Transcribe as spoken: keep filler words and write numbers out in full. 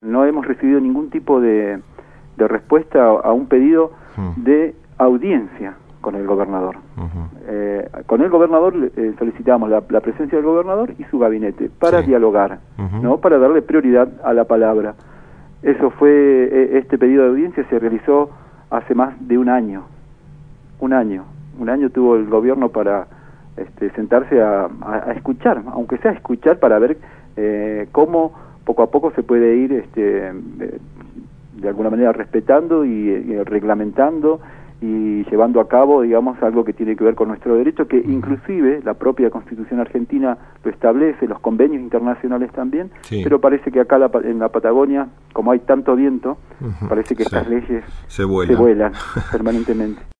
No hemos recibido ningún tipo de, de respuesta a, a un pedido uh-huh. de audiencia con el gobernador. Uh-huh. Eh, con el gobernador eh, solicitamos la, la presencia del gobernador y su gabinete para sí. dialogar, uh-huh. no para darle prioridad a la palabra. Eso fue, eh, este pedido de audiencia se realizó hace más de un año. Un año. Un año tuvo el gobierno para este, sentarse a, a, a escuchar, aunque sea escuchar para ver eh, cómo poco a poco se puede ir este, de, de alguna manera respetando y, y reglamentando y llevando a cabo, digamos, algo que tiene que ver con nuestro derecho, que inclusive la propia Constitución argentina lo establece, los convenios internacionales también, sí. pero parece que acá la, en la Patagonia, como hay tanto viento, uh-huh. parece que sí. estas leyes se vuelan, se vuelan permanentemente.